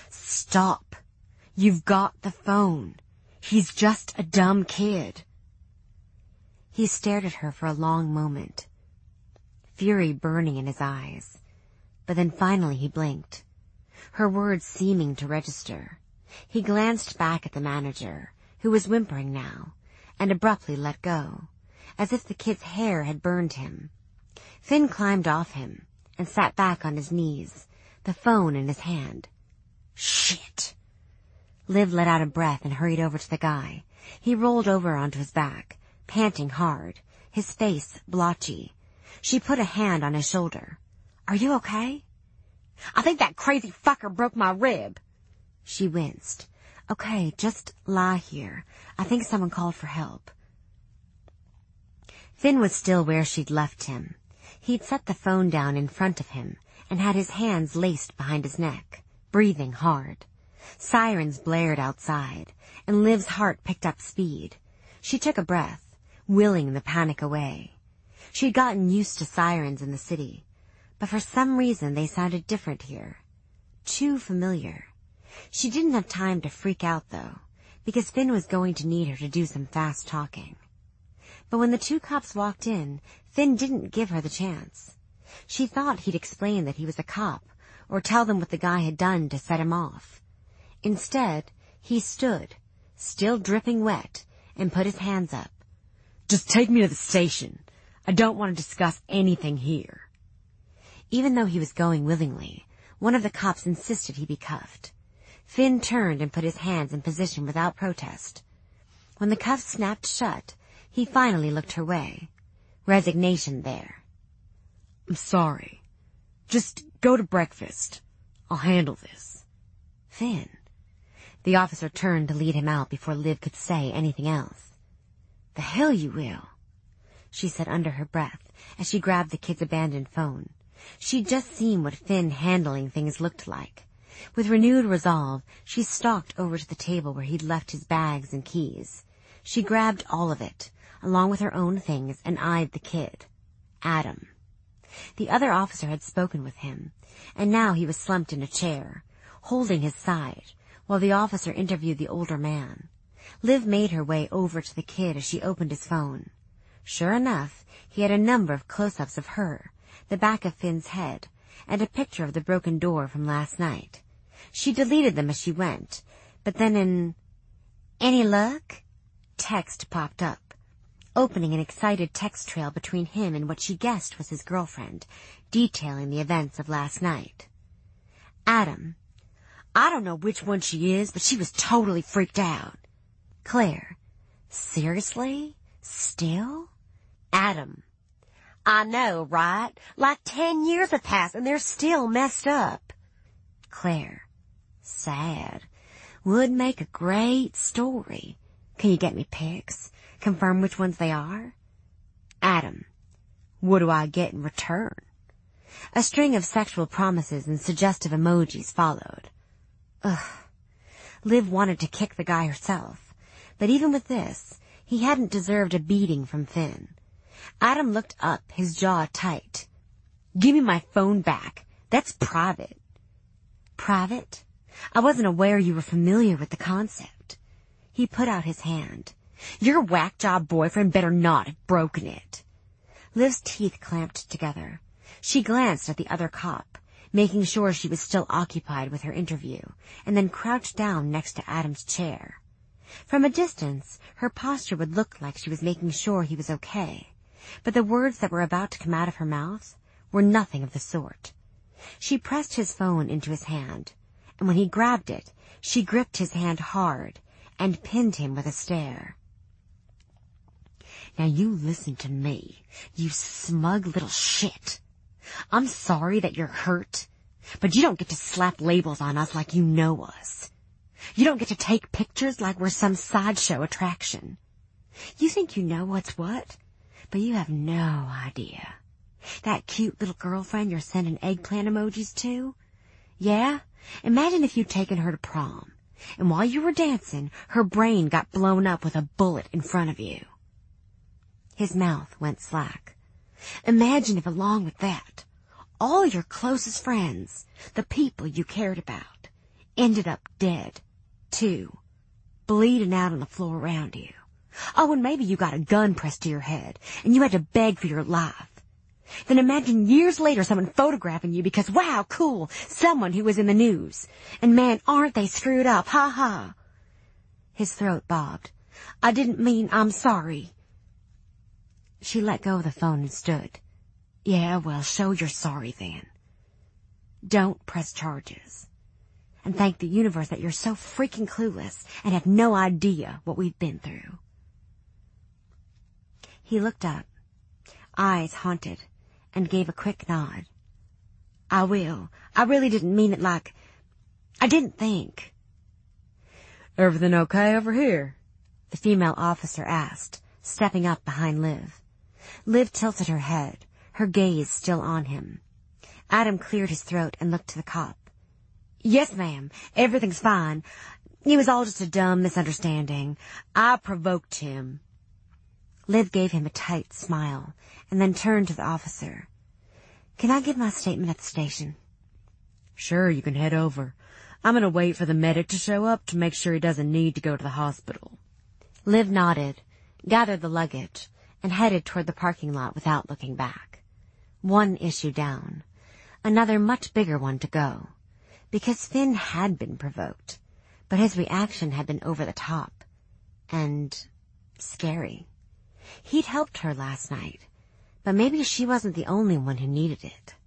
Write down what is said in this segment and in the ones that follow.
Stop. You've got the phone. He's just a dumb kid. He stared at her for a long moment, fury burning in his eyes. But then finally he blinked, her words seeming to register. He glanced back at the manager, who was whimpering now, and abruptly let go, as if the kid's hair had burned him. Finn climbed off him and sat back on his knees, the phone in his hand. Shit! Liv let out a breath and hurried over to the guy. He rolled over onto his back, panting hard, his face blotchy. She put a hand on his shoulder. Are you okay? I think that crazy fucker broke my rib. She winced. Okay, just lie here. I think someone called for help. Finn was still where she'd left him. He'd set the phone down in front of him and had his hands laced behind his neck, breathing hard. Sirens blared outside, and Liv's heart picked up speed. She took a breath, willing the panic away. She'd gotten used to sirens in the city, but for some reason they sounded different here. Too familiar. She didn't have time to freak out, though, because Finn was going to need her to do some fast talking. But when the two cops walked in, Finn didn't give her the chance. She thought he'd explain that he was a cop, or tell them what the guy had done to set him off. Instead, he stood, still dripping wet, and put his hands up. Just take me to the station. I don't want to discuss anything here. Even though he was going willingly, one of the cops insisted he be cuffed. Finn turned and put his hands in position without protest. When the cuffs snapped shut, he finally looked her way. Resignation there. I'm sorry. Just go to breakfast. I'll handle this. Finn. The officer turned to lead him out before Liv could say anything else. The hell you will, she said under her breath as she grabbed the kid's abandoned phone. She'd just seen what Finn handling things looked like. With renewed resolve, she stalked over to the table where he'd left his bags and keys. She grabbed all of it, along with her own things, and eyed the kid. Adam. The other officer had spoken with him, and now he was slumped in a chair, holding his side, while the officer interviewed the older man. Liv made her way over to the kid as she opened his phone. Sure enough, he had a number of close-ups of her, the back of Finn's head, and a picture of the broken door from last night. She deleted them as she went, but then Any luck? Text popped up, opening an excited text trail between him and what she guessed was his girlfriend, detailing the events of last night. Adam. I don't know which one she is, but she was totally freaked out. Claire. Seriously? Still? Adam. I know, right? Like 10 years have passed and they're still messed up. Claire. Sad. Would make a great story. Can you get me pics? Confirm which ones they are? Adam. What do I get in return? A string of sexual promises and suggestive emojis followed. Ugh. Liv wanted to kick the guy herself, but even with this, he hadn't deserved a beating from Finn. Adam looked up, his jaw tight. Give me my phone back. That's private. Private? I wasn't aware you were familiar with the concept. He put out his hand. Your whack job boyfriend better not have broken it. Liv's teeth clamped together. She glanced at the other cop, making sure she was still occupied with her interview, and then crouched down next to Adam's chair. From a distance, her posture would look like she was making sure he was okay, but the words that were about to come out of her mouth were nothing of the sort. She pressed his phone into his hand, and when he grabbed it, she gripped his hand hard and pinned him with a stare. Now you listen to me, you smug little shit. I'm sorry that you're hurt, but you don't get to slap labels on us like you know us. You don't get to take pictures like we're some sideshow attraction. You think you know what's what, but you have no idea. That cute little girlfriend you're sending eggplant emojis to? Yeah? Imagine if you'd taken her to prom, and while you were dancing, her brain got blown up with a bullet in front of you. His mouth went slack. Imagine if along with that, all your closest friends, the people you cared about, Ended up dead, too, bleeding out on the floor around you. Oh, and maybe you got a gun pressed to your head, and you had to beg for your life. Then imagine years later someone photographing you because, wow, cool, someone who was in the news. And man, aren't they screwed up, ha ha. His throat bobbed. I didn't mean I'm sorry. She let go of the phone and stood. Yeah, well, show you're sorry then. Don't press charges. And thank the universe that you're so freaking clueless and have no idea what we've been through. He looked up, eyes haunted, and gave a quick nod. I will. I really didn't mean it like... I didn't think. Everything okay over here? The female officer asked, stepping up behind Liv. Liv tilted her head, her gaze still on him. Adam cleared his throat and looked to the cop. Yes, ma'am. Everything's fine. It was all just a dumb misunderstanding. I provoked him. Liv gave him a tight smile and then turned to the officer. Can I give my statement at the station? Sure, you can head over. I'm going to wait for the medic to show up to make sure he doesn't need to go to the hospital. Liv nodded, gathered the luggage, and headed toward the parking lot without looking back. One issue down. Another much bigger one to go. Because Finn had been provoked, but his reaction had been over the top. And scary. He'd helped her last night, but maybe she wasn't the only one who needed it.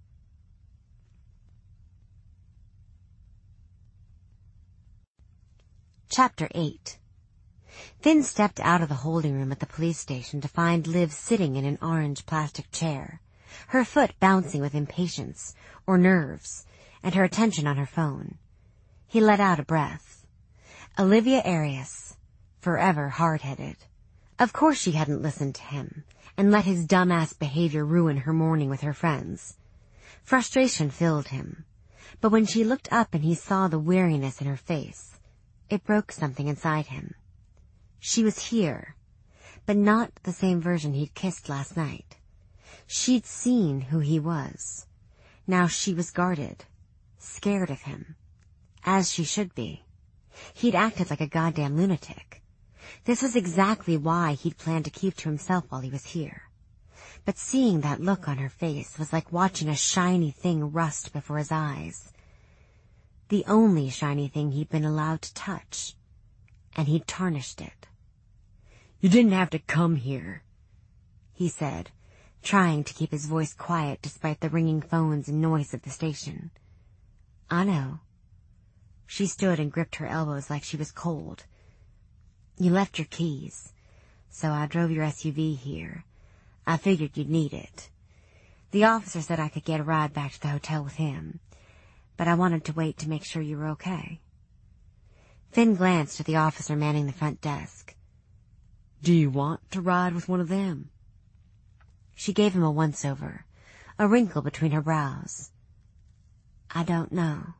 Chapter 8. Finn stepped out of the holding room at the police station to find Liv sitting in an orange plastic chair, her foot bouncing with impatience or nerves, and her attention on her phone. He let out a breath. Olivia Arias, forever hard-headed. Of course she hadn't listened to him, and let his dumbass behavior ruin her morning with her friends. Frustration filled him, but when she looked up and he saw the weariness in her face, it broke something inside him. She was here, but not the same version he'd kissed last night. She'd seen who he was. Now she was guarded, scared of him, as she should be. He'd acted like a goddamn lunatic. This was exactly why he'd planned to keep to himself while he was here. But seeing that look on her face was like watching a shiny thing rust before his eyes. The only shiny thing he'd been allowed to touch, and he'd tarnished it. You didn't have to come here, he said, trying to keep his voice quiet despite the ringing phones and noise of the station. I know. She stood and gripped her elbows like she was cold. You left your keys, so I drove your SUV here. I figured you'd need it. The officer said I could get a ride back to the hotel with him, but I wanted to wait to make sure you were okay. Finn glanced at the officer manning the front desk. Do you want to ride with one of them? She gave him a once-over, a wrinkle between her brows. I don't know.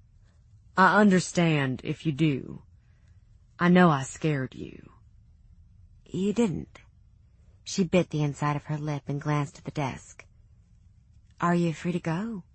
I understand if you do. I know I scared you. You didn't. She bit the inside of her lip and glanced at the desk. Are you free to go?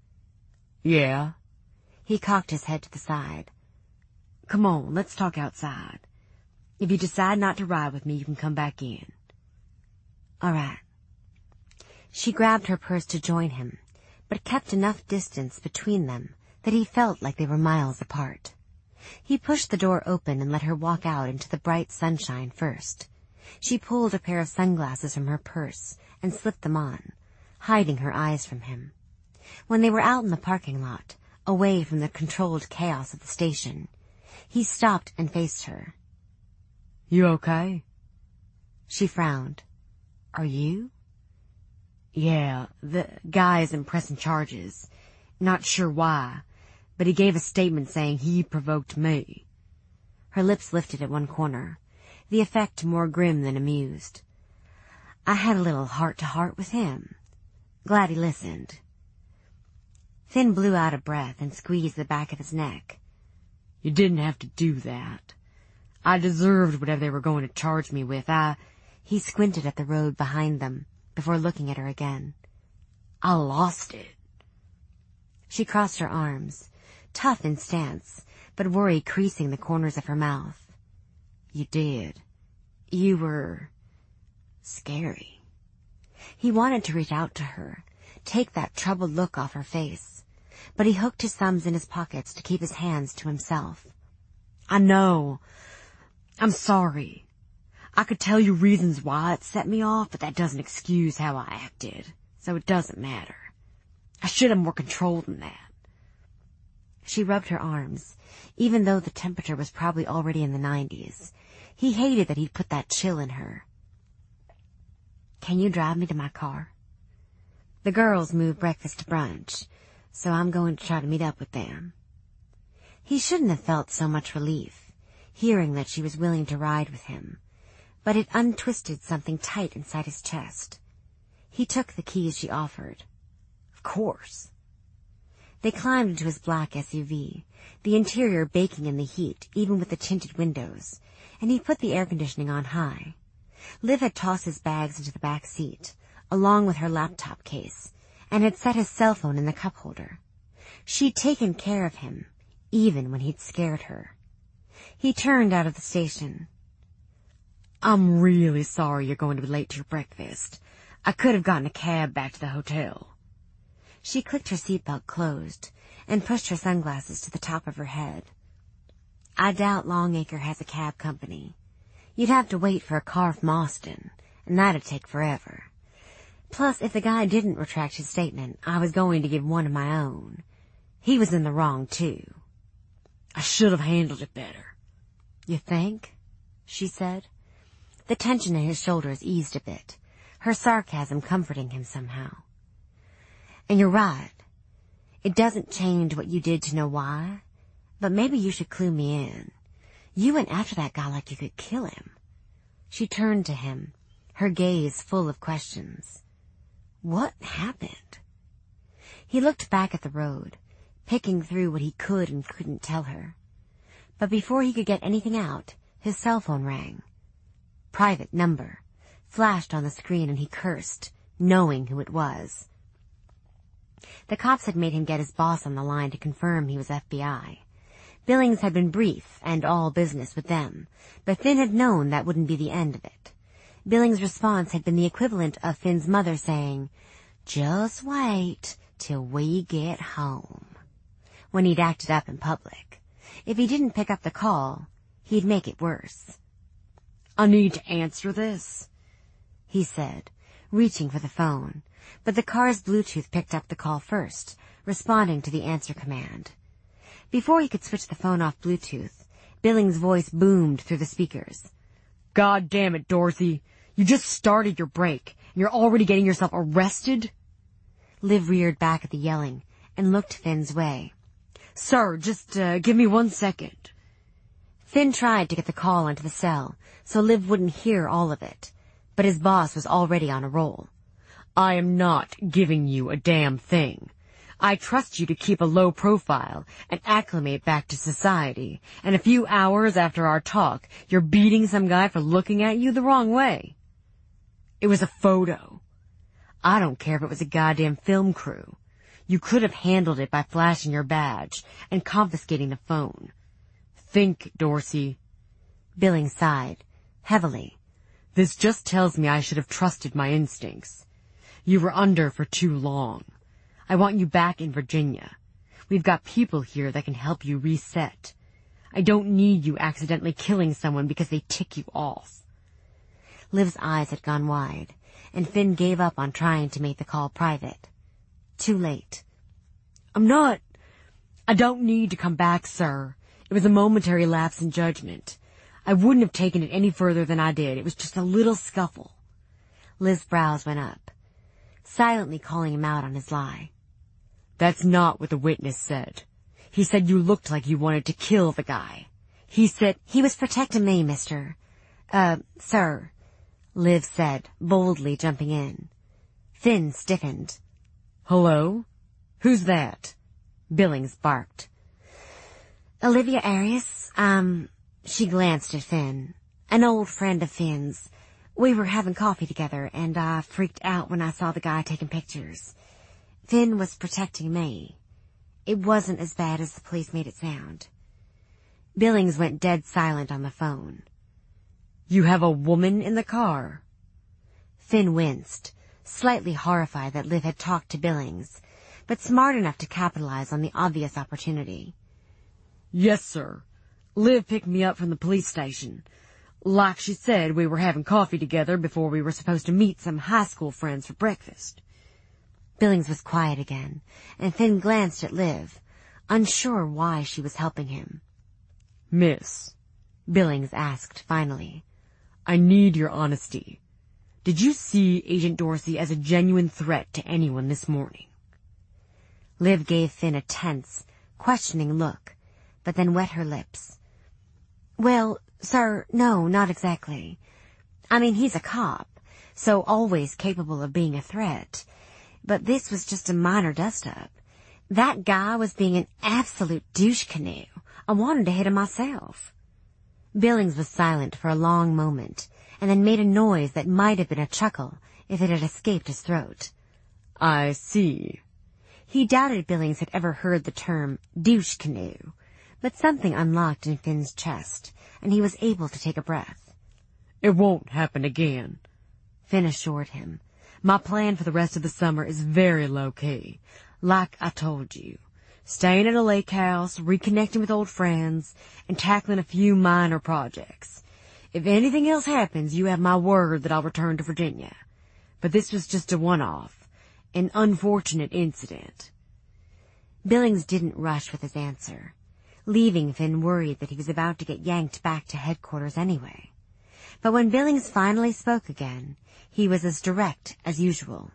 Yeah. He cocked his head to the side. Come on, let's talk outside. If you decide not to ride with me, you can come back in. All right. She grabbed her purse to join him, but kept enough distance between them that he felt like they were miles apart. He pushed the door open and let her walk out into the bright sunshine first. She pulled a pair of sunglasses from her purse and slipped them on, hiding her eyes from him. When they were out in the parking lot, away from the controlled chaos of the station, he stopped and faced her. You okay? She frowned. Are you? Yeah, the guy isn't pressing charges. Not sure why, but he gave a statement saying he provoked me. Her lips lifted at one corner, the effect more grim than amused. I had a little heart-to-heart with him. Glad he listened. Finn blew out a breath and squeezed the back of his neck. You didn't have to do that. I deserved whatever they were going to charge me with. He squinted at the road behind them before looking at her again. I lost it. She crossed her arms, tough in stance, but worry creasing the corners of her mouth. You did. You were scary. He wanted to reach out to her, take that troubled look off her face, but he hooked his thumbs in his pockets to keep his hands to himself. I know. I'm sorry. I could tell you reasons why it set me off, but that doesn't excuse how I acted, so it doesn't matter. I should have more control than that. She rubbed her arms, even though the temperature was probably already in the 90s. He hated that he'd put that chill in her. Can you drive me to my car? The girls moved breakfast to brunch, so I'm going to try to meet up with them. He shouldn't have felt so much relief, hearing that she was willing to ride with him, but it untwisted something tight inside his chest. He took the keys she offered. Of course. They climbed into his black SUV, the interior baking in the heat, even with the tinted windows, and he put the air conditioning on high. Liv had tossed his bags into the back seat, along with her laptop case, and had set his cell phone in the cup holder. She'd taken care of him, even when he'd scared her. He turned out of the station. I'm really sorry you're going to be late to your breakfast. I could have gotten a cab back to the hotel. She clicked her seatbelt closed and pushed her sunglasses to the top of her head. I doubt Longacre has a cab company. You'd have to wait for a car from Austin, and that'd take forever. Plus, if the guy didn't retract his statement, I was going to give one of my own. He was in the wrong, too. I should have handled it better. You think? She said. The tension in his shoulders eased a bit, her sarcasm comforting him somehow. And you're right. It doesn't change what you did to know why, but maybe you should clue me in. You went after that guy like you could kill him. She turned to him, her gaze full of questions. What happened? He looked back at the road, picking through what he could and couldn't tell her. But before he could get anything out, his cell phone rang. Private number flashed on the screen, and he cursed, knowing who it was. The cops had made him get his boss on the line to confirm he was FBI. Billings had been brief and all business with them, but Finn had known that wouldn't be the end of it. Billings' response had been the equivalent of Finn's mother saying, "Just wait till we get home," when he'd acted up in public. If he didn't pick up the call, he'd make it worse. I need to answer this, he said, reaching for the phone, but the car's Bluetooth picked up the call first, responding to the answer command. Before he could switch the phone off Bluetooth, Billings' voice boomed through the speakers. God damn it, Dorothy. You just started your break, and you're already getting yourself arrested? Liv reared back at the yelling and looked Finn's way. Sir, just give me 1 second. Finn tried to get the call onto the cell, so Liv wouldn't hear all of it, but his boss was already on a roll. I am not giving you a damn thing. I trust you to keep a low profile and acclimate back to society, and a few hours after our talk, you're beating some guy for looking at you the wrong way. It was a photo. I don't care if it was a goddamn film crew. You could have handled it by flashing your badge and confiscating the phone. Think, Dorsey. Billings sighed, heavily. This just tells me I should have trusted my instincts. You were under for too long. I want you back in Virginia. We've got people here that can help you reset. I don't need you accidentally killing someone because they tick you off. Liv's eyes had gone wide, and Finn gave up on trying to make the call private. Too late. I don't need to come back, sir. It was a momentary lapse in judgment. I wouldn't have taken it any further than I did. It was just a little scuffle. Liv's brows went up, silently calling him out on his lie. That's not what the witness said. He said you looked like you wanted to kill the guy. He said he was protecting me, mister. Sir, Liv said, boldly jumping in. Finn stiffened. Hello? Who's that? Billings barked. Olivia Arias, she glanced at Finn. An old friend of Finn's. We were having coffee together, and I freaked out when I saw the guy taking pictures. Finn was protecting me. It wasn't as bad as the police made it sound. Billings went dead silent on the phone. "You have a woman in the car?" Finn winced, slightly horrified that Liv had talked to Billings, but smart enough to capitalize on the obvious opportunity. "Yes, sir. Liv picked me up from the police station. Like she said, we were having coffee together before we were supposed to meet some high school friends for breakfast." Billings was quiet again, and Finn glanced at Liv, unsure why she was helping him. "Miss," Billings asked finally, "I need your honesty. Did you see Agent Dorsey as a genuine threat to anyone this morning?" Liv gave Finn a tense, questioning look, but then wet her lips. "Well, sir, no, not exactly. I mean, he's a cop, so always capable of being a threat. But this was just a minor dust-up. That guy was being an absolute douche canoe. I wanted to hit him myself." Billings was silent for a long moment, and then made a noise that might have been a chuckle if it had escaped his throat. "I see." He doubted Billings had ever heard the term douche canoe, but something unlocked in Finn's chest, and he was able to take a breath. "It won't happen again," Finn assured him. "My plan for the rest of the summer is very low-key. Like I told you, staying at a lake house, reconnecting with old friends, and tackling a few minor projects. If anything else happens, you have my word that I'll return to Virginia. But this was just a one-off, an unfortunate incident." Billings didn't rush with his answer, leaving Finn worried that he was about to get yanked back to headquarters anyway. But when Billings finally spoke again, he was as direct as usual.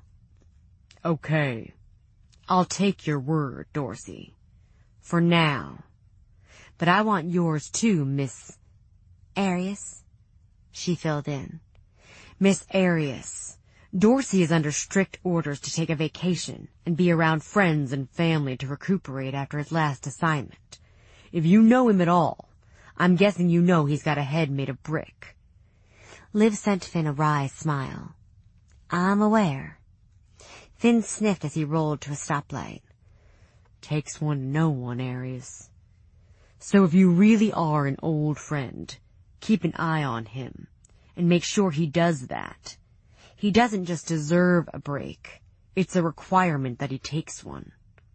"Okay. I'll take your word, Dorsey. For now. But I want yours too, Miss Arias," she filled in. "Miss Arias, Dorsey is under strict orders to take a vacation and be around friends and family to recuperate after his last assignment. If you know him at all, I'm guessing you know he's got a head made of brick." Liv sent Finn a wry smile. "I'm aware." Finn sniffed as he rolled to a stoplight. "Takes one to know one, Arias. So if you really are an old friend, keep an eye on him, and make sure he does that. He doesn't just deserve a break. It's a requirement that he takes one."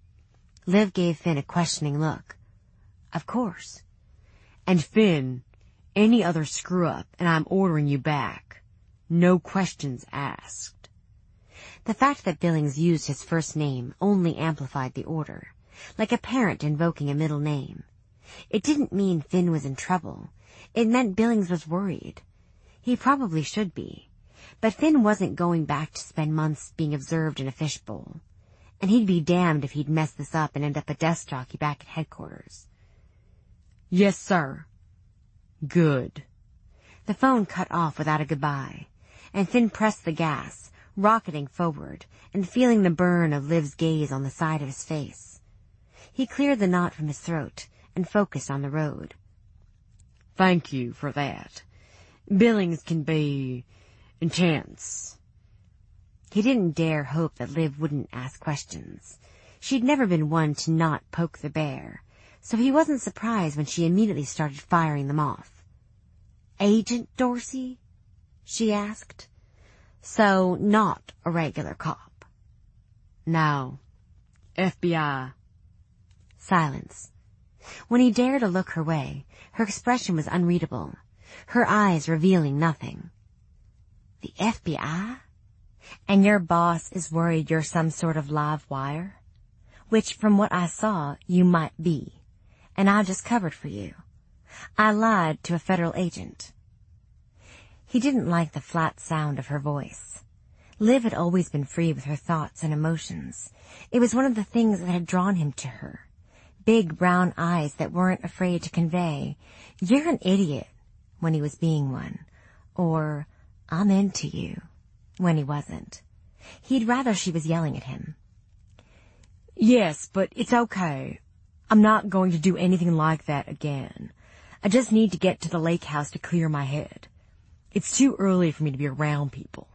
Liv gave Finn a questioning look. "Of course." "And Finn, any other screw-up, and I'm ordering you back. No questions asked." The fact that Billings used his first name only amplified the order, like a parent invoking a middle name. It didn't mean Finn was in trouble. It meant Billings was worried. He probably should be. But Finn wasn't going back to spend months being observed in a fishbowl. And he'd be damned if he'd mess this up and end up a desk jockey back at headquarters. "Yes, sir." "Good." The phone cut off without a goodbye, and Finn pressed the gas, rocketing forward and feeling the burn of Liv's gaze on the side of his face. He cleared the knot from his throat and focused on the road. "Thank you for that. Billings can be intense." He didn't dare hope that Liv wouldn't ask questions. She'd never been one to not poke the bear, so he wasn't surprised when she immediately started firing them off. "Agent Dorsey?" she asked. "So not a regular cop?" "No. FBI." Silence. When he dared to look her way, her expression was unreadable, her eyes revealing nothing. "The FBI? And your boss is worried you're some sort of live wire? Which, from what I saw, you might be. And I just covered for you. I lied to a federal agent." He didn't like the flat sound of her voice. Liv had always been free with her thoughts and emotions. It was one of the things that had drawn him to her. Big brown eyes that weren't afraid to convey, "You're an idiot," when he was being one, or "I'm into you," when he wasn't. He'd rather she was yelling at him. "Yes, but it's okay. I'm not going to do anything like that again. I just need to get to the lake house to clear my head. It's too early for me to be around people."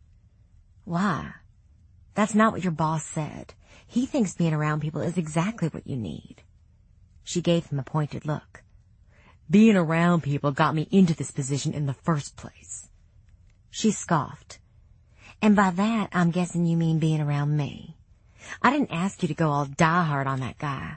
"Why? That's not what your boss said. He thinks being around people is exactly what you need." She gave him a pointed look. Being around people got me into this position in the first place. She scoffed. And by that, I'm guessing you mean being around me. I didn't ask you to go all diehard on that guy.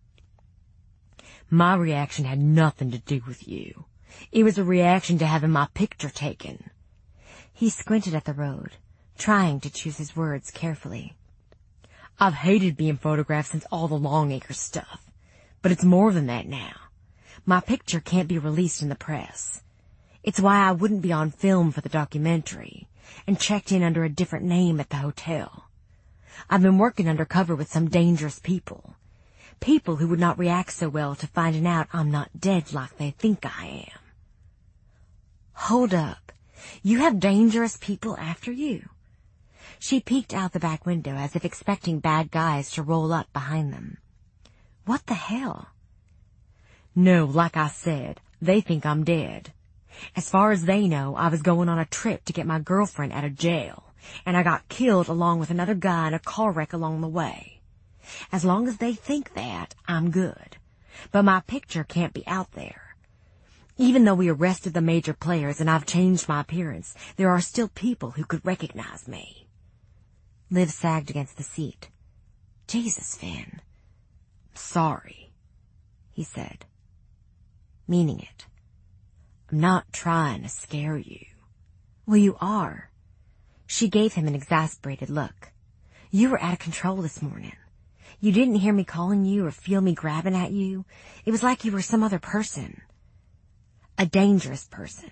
My reaction had nothing to do with you. It was a reaction to having my picture taken. He squinted at the road, trying to choose his words carefully. I've hated being photographed since all the Longacre stuff, but it's more than that now. My picture can't be released in the press. It's why I wouldn't be on film for the documentary and checked in under a different name at the hotel. I've been working undercover with some dangerous people. People who would not react so well to finding out I'm not dead like they think I am. Hold up. You have dangerous people after you? She peeked out the back window as if expecting bad guys to roll up behind them. What the hell? No, like I said, they think I'm dead. As far as they know, I was going on a trip to get my girlfriend out of jail, and I got killed along with another guy in a car wreck along the way. As long as they think that, I'm good. But my picture can't be out there. Even though we arrested the major players and I've changed my appearance, there are still people who could recognize me. Liv sagged against the seat. Jesus, Finn. Sorry, he said, meaning it. I'm not trying to scare you. Well, you are. She gave him an exasperated look. You were out of control this morning. You didn't hear me calling you or feel me grabbing at you. It was like you were some other person. A dangerous person.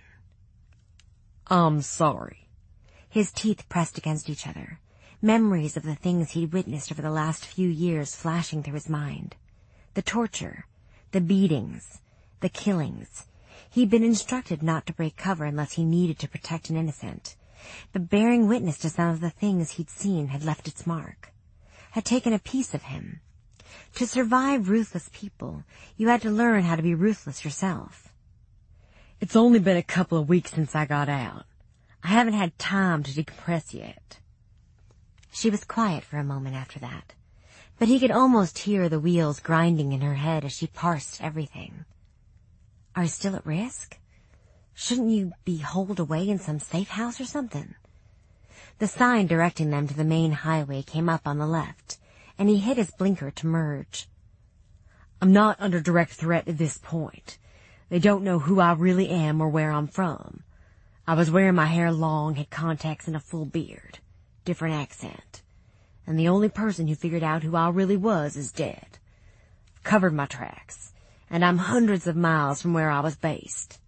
I'm sorry. His teeth pressed against each other, memories of the things he'd witnessed over the last few years flashing through his mind. The torture, the beatings, the killings. He'd been instructed not to break cover unless he needed to protect an innocent. But bearing witness to some of the things he'd seen had left its mark, had taken a piece of him. To survive ruthless people, you had to learn how to be ruthless yourself. It's only been a couple of weeks since I got out. I haven't had time to decompress yet. She was quiet for a moment after that, but he could almost hear the wheels grinding in her head as she parsed everything. Are you still at risk? Shouldn't you be holed away in some safe house or something? The sign directing them to the main highway came up on the left, and he hit his blinker to merge. I'm not under direct threat at this point. They don't know who I really am or where I'm from. I was wearing my hair long, had contacts and a full beard. Different accent. And the only person who figured out who I really was is dead. Covered my tracks, and I'm hundreds of miles from where I was based.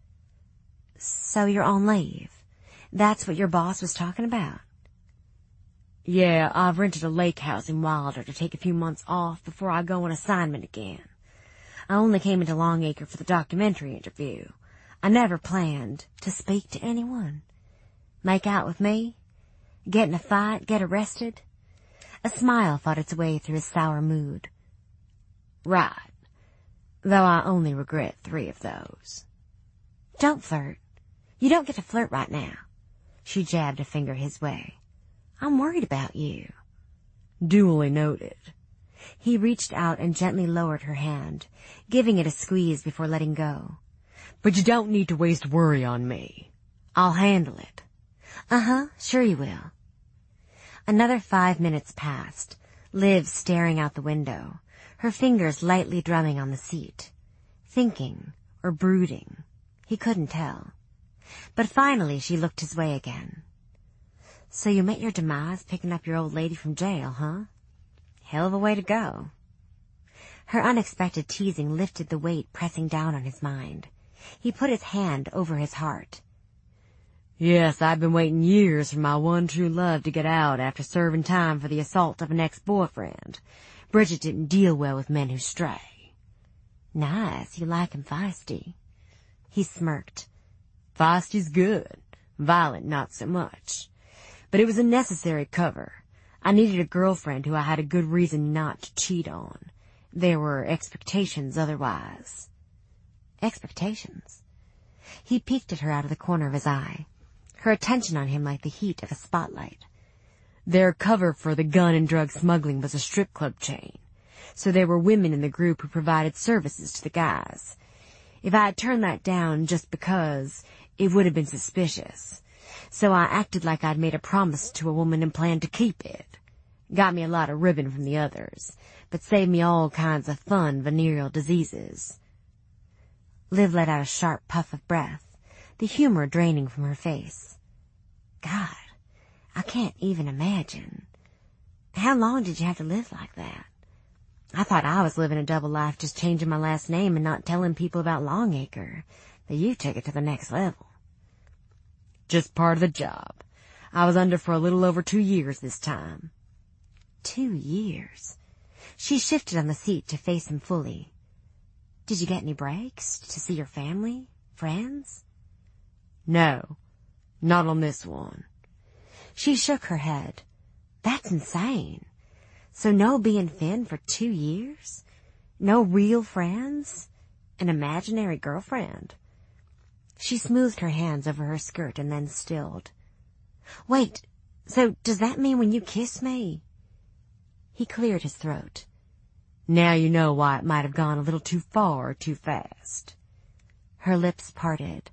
So you're on leave. That's what your boss was talking about? Yeah, I've rented a lake house in Wilder to take a few months off before I go on assignment again. I only came into Longacre for the documentary interview. I never planned to speak to anyone. Make out with me? Get in a fight? Get arrested? A smile fought its way through his sour mood. Right. Though I only regret 3 of those. Don't flirt. You don't get to flirt right now. She jabbed a finger his way. I'm worried about you. Duly noted. He reached out and gently lowered her hand, giving it a squeeze before letting go. But you don't need to waste worry on me. I'll handle it. Uh-huh, sure you will. Another 5 minutes passed, Liv staring out the window, her fingers lightly drumming on the seat. Thinking, or brooding. He couldn't tell. But finally she looked his way again. So you met your demise picking up your old lady from jail, huh? Hell of a way to go. Her unexpected teasing lifted the weight pressing down on his mind. He put his hand over his heart. Yes, I've been waiting years for my one true love to get out after serving time for the assault of an ex-boyfriend. Bridget didn't deal well with men who stray. Nice, you like him feisty. He smirked. Feisty's good. Violent, not so much. But it was a necessary cover. I needed a girlfriend who I had a good reason not to cheat on. There were expectations otherwise. Expectations? He peeked at her out of the corner of his eye, her attention on him like the heat of a spotlight. Their cover for the gun and drug smuggling was a strip club chain, so there were women in the group who provided services to the guys. If I had turned that down just because, it would have been suspicious. So I acted like I'd made a promise to a woman and planned to keep it. Got me a lot of ribbon from the others, but saved me all kinds of fun venereal diseases. Liv let out a sharp puff of breath, the humor draining from her face. God, I can't even imagine. How long did you have to live like that? I thought I was living a double life, just changing my last name and not telling people about Longacre, but you took it to the next level. Just part of the job. I was under for a little over 2 years this time. 2 years? She shifted on the seat to face him fully. Did you get any breaks to see your family, friends? No, not on this one. She shook her head. That's insane. So no being Finn for 2 years? No real friends? An imaginary girlfriend? She smoothed her hands over her skirt and then stilled. Wait, so does that mean when you kiss me? He cleared his throat. Now you know why it might have gone a little too far too fast. Her lips parted.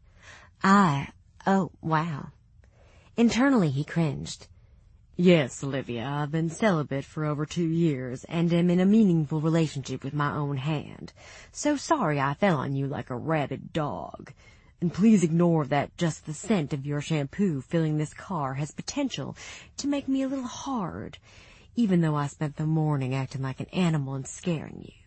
Oh, wow. Internally he cringed. Yes, Olivia, I've been celibate for over 2 years and am in a meaningful relationship with my own hand. So sorry I fell on you like a rabid dog. And please ignore that just the scent of your shampoo filling this car has potential to make me a little hard, even though I spent the morning acting like an animal and scaring you.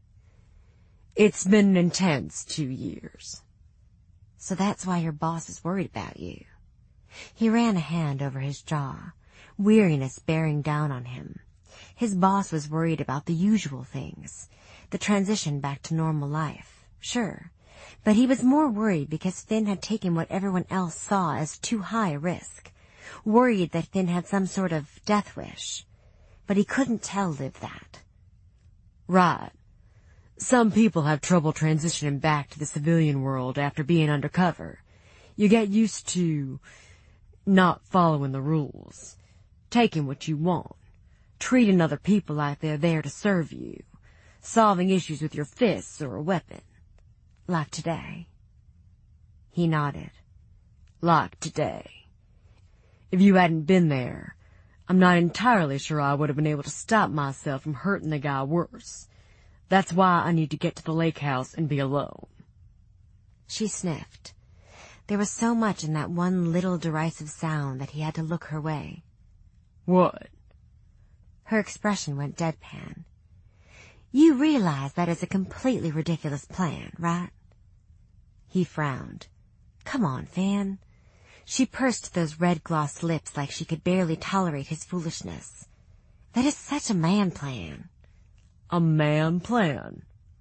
It's been an intense 2 years. So that's why your boss is worried about you. He ran a hand over his jaw, weariness bearing down on him. His boss was worried about the usual things, the transition back to normal life, sure. But he was more worried because Finn had taken what everyone else saw as too high a risk, worried that Finn had some sort of death wish. But he couldn't tell Liv that. Right. Some people have trouble transitioning back to the civilian world after being undercover. You get used to not following the rules, taking what you want, treating other people like they're there to serve you, solving issues with your fists or a weapon. Like today. He nodded. Like today. If you hadn't been there, I'm not entirely sure I would have been able to stop myself from hurting the guy worse. That's why I need to get to the lake house and be alone. She sniffed. There was so much in that one little derisive sound that he had to look her way. What? Her expression went deadpan. You realize that is a completely ridiculous plan, right? He frowned. Come on, Finn. She pursed those red-glossed lips like she could barely tolerate his foolishness. That is such a man plan. A man plan?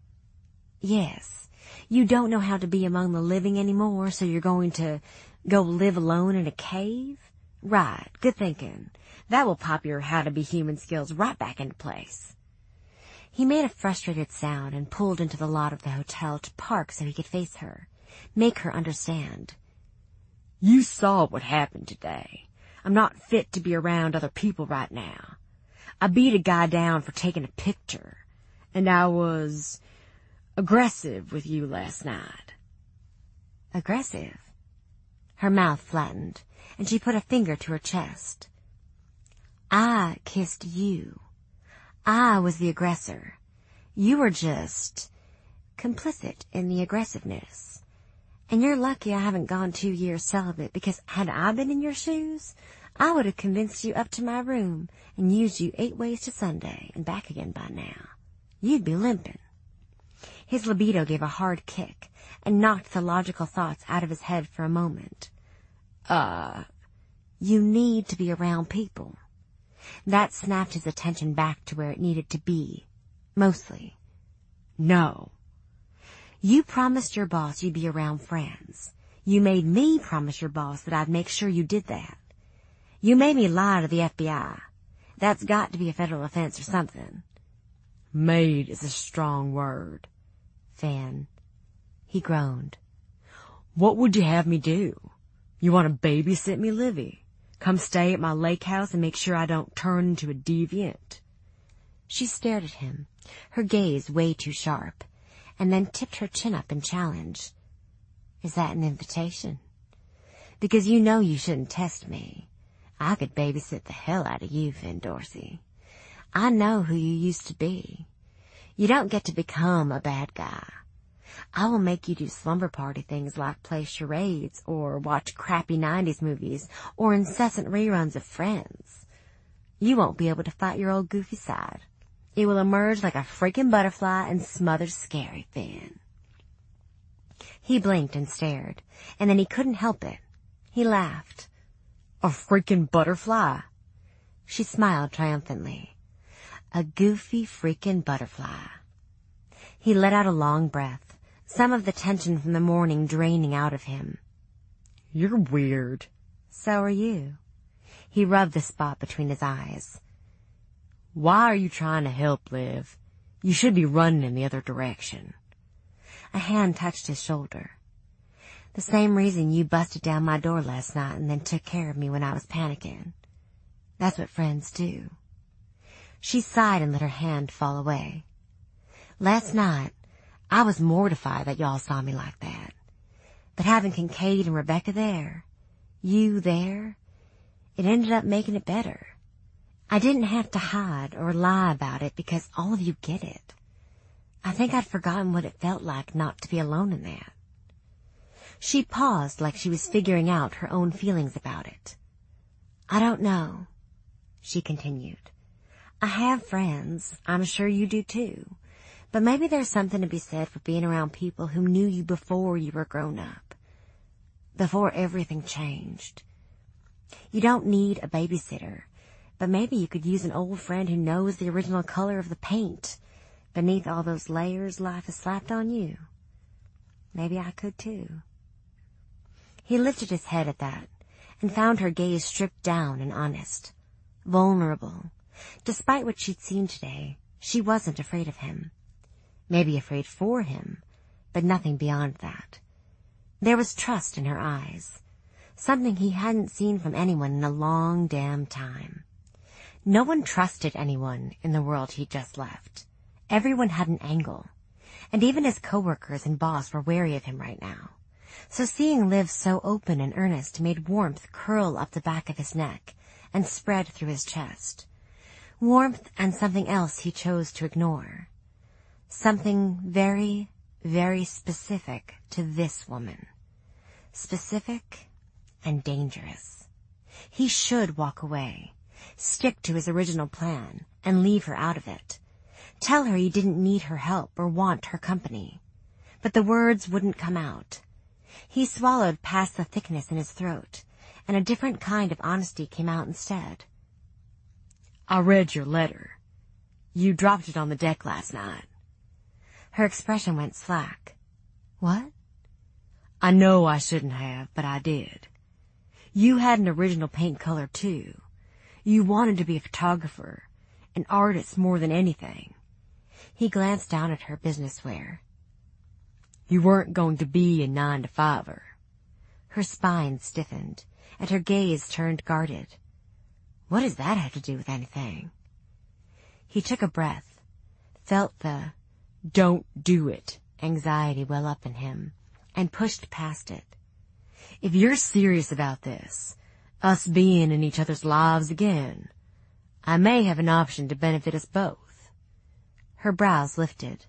Yes. You don't know how to be among the living anymore, so you're going to go live alone in a cave? Right, good thinking. That will pop your how-to-be-human skills right back into place. He made a frustrated sound and pulled into the lot of the hotel to park so he could face her, make her understand. You saw what happened today. I'm not fit to be around other people right now. I beat a guy down for taking a picture, and I was aggressive with you last night. Aggressive? Her mouth flattened, and she put a finger to her chest. I kissed you. I was the aggressor. You were just complicit in the aggressiveness. And you're lucky I haven't gone 2 years celibate, because had I been in your shoes, I would have convinced you up to my room and used you 8 ways to Sunday and back again by now. You'd be limping. His libido gave a hard kick and knocked the logical thoughts out of his head for a moment. You need to be around people. That snapped his attention back to where it needed to be. Mostly. No. You promised your boss you'd be around friends. You made me promise your boss that I'd make sure you did that. You made me lie to the FBI. That's got to be a federal offense or something. Made is a strong word. Finn. He groaned. What would you have me do? You want to babysit me, Livy? Come stay at my lake house and make sure I don't turn into a deviant? She stared at him, her gaze way too sharp, and then tipped her chin up in challenge. Is that an invitation? Because you know you shouldn't test me. I could babysit the hell out of you, Finn Dorsey. I know who you used to be. You don't get to become a bad guy. I will make you do slumber party things like play charades or watch crappy 90s movies or incessant reruns of Friends. You won't be able to fight your old goofy side. It will emerge like a freaking butterfly and smother scary, Finn. He blinked and stared, and then he couldn't help it. He laughed. A freaking butterfly? She smiled triumphantly. A goofy freaking butterfly. He let out a long breath, some of the tension from the morning draining out of him. You're weird. So are you. He rubbed the spot between his eyes. Why are you trying to help, Liv? You should be running in the other direction. A hand touched his shoulder. The same reason you busted down my door last night and then took care of me when I was panicking. That's what friends do. She sighed and let her hand fall away. Last night, I was mortified that y'all saw me like that. But having Kincaid and Rebecca there, you there, it ended up making it better. I didn't have to hide or lie about it because all of you get it. I think I'd forgotten what it felt like not to be alone in that. She paused like she was figuring out her own feelings about it. I don't know, she continued. I have friends. I'm sure you do too. But maybe there's something to be said for being around people who knew you before you were grown up. Before everything changed. You don't need a babysitter, but maybe you could use an old friend who knows the original color of the paint beneath all those layers life has slapped on you. Maybe I could too. He lifted his head at that and found her gaze stripped down and honest, vulnerable. Despite what she'd seen today, she wasn't afraid of him. Maybe afraid for him, but nothing beyond that. There was trust in her eyes, something he hadn't seen from anyone in a long damn time. No one trusted anyone in the world he'd just left. Everyone had an angle, and even his coworkers and boss were wary of him right now. So seeing Liv so open and earnest made warmth curl up the back of his neck and spread through his chest. Warmth and something else he chose to ignore. Something very, very specific to this woman. Specific and dangerous. He should walk away, stick to his original plan, and leave her out of it. Tell her he didn't need her help or want her company. But the words wouldn't come out. He swallowed past the thickness in his throat, and a different kind of honesty came out instead. I read your letter. You dropped it on the deck last night. Her expression went slack. What? I know I shouldn't have, but I did. You had an original paint color, too. You wanted to be a photographer, an artist more than anything. He glanced down at her business wear. You weren't going to be a 9-to-5er. Her spine stiffened, and her gaze turned guarded. What does that have to do with anything? He took a breath, felt the "don't do it" anxiety well up in him, and pushed past it. If you're serious about this, us being in each other's lives again, I may have an option to benefit us both. Her brows lifted.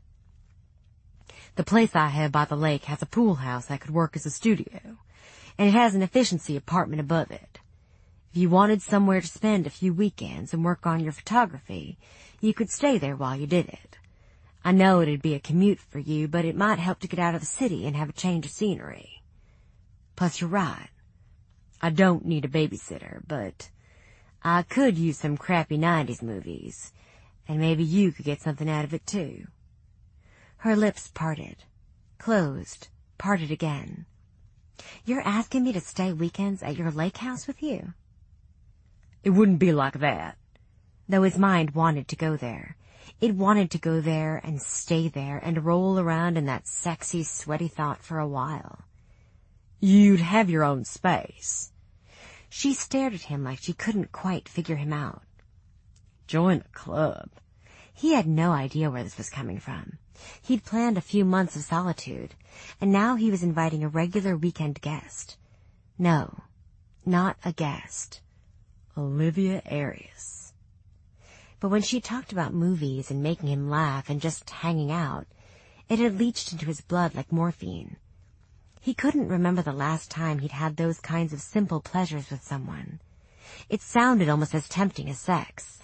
The place I have by the lake has a pool house that could work as a studio, and it has an efficiency apartment above it. If you wanted somewhere to spend a few weekends and work on your photography, you could stay there while you did it. I know it'd be a commute for you, but it might help to get out of the city and have a change of scenery. Plus, you're right. I don't need a babysitter, but I could use some crappy 90s movies, and maybe you could get something out of it, too. Her lips parted, closed, parted again. You're asking me to stay weekends at your lake house with you? It wouldn't be like that. Though his mind wanted to go there. It wanted to go there and stay there and roll around in that sexy, sweaty thought for a while. You'd have your own space. She stared at him like she couldn't quite figure him out. Join a club. He had no idea where this was coming from. He'd planned a few months of solitude, and now he was inviting a regular weekend guest. No, not a guest. Olivia Arias. But when she talked about movies and making him laugh and just hanging out, it had leached into his blood like morphine. He couldn't remember the last time he'd had those kinds of simple pleasures with someone. It sounded almost as tempting as sex.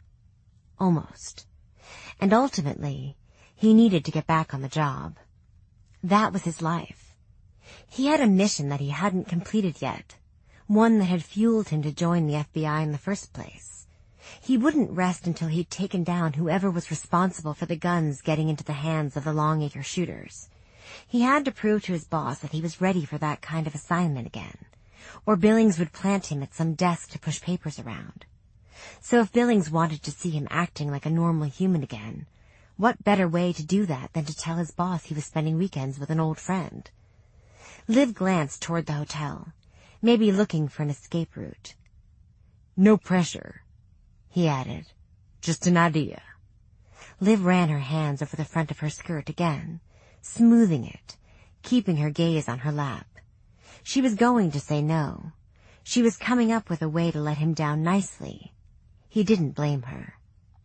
Almost. And ultimately, he needed to get back on the job. That was his life. He had a mission that he hadn't completed yet, one that had fueled him to join the FBI in the first place. He wouldn't rest until he'd taken down whoever was responsible for the guns getting into the hands of the Longacre shooters. He had to prove to his boss that he was ready for that kind of assignment again, or Billings would plant him at some desk to push papers around. So if Billings wanted to see him acting like a normal human again, what better way to do that than to tell his boss he was spending weekends with an old friend? Liv glanced toward the hotel, maybe looking for an escape route. "No pressure," he added. "Just an idea." Liv ran her hands over the front of her skirt again, smoothing it, keeping her gaze on her lap. She was going to say no. She was coming up with a way to let him down nicely. He didn't blame her.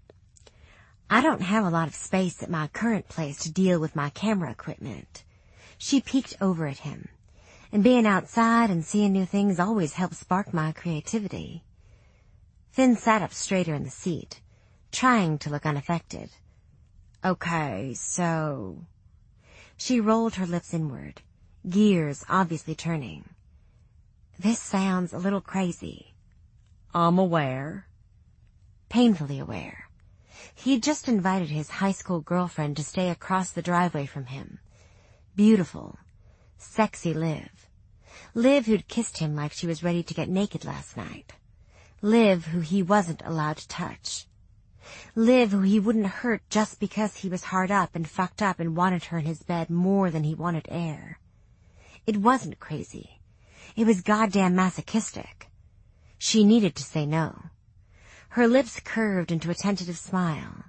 "I don't have a lot of space at my current place to deal with my camera equipment." She peeked over at him. "And being outside and seeing new things always helps spark my creativity." Finn sat up straighter in the seat, trying to look unaffected. "Okay, so..." She rolled her lips inward, gears obviously turning. "This sounds a little crazy." "I'm aware." Painfully aware. He'd just invited his high school girlfriend to stay across the driveway from him. Beautiful, sexy Liv. Liv who'd kissed him like she was ready to get naked last night. Liv who he wasn't allowed to touch. Liv who he wouldn't hurt just because he was hard up and fucked up and wanted her in his bed more than he wanted air. It wasn't crazy. It was goddamn masochistic. She needed to say no. Her lips curved into a tentative smile.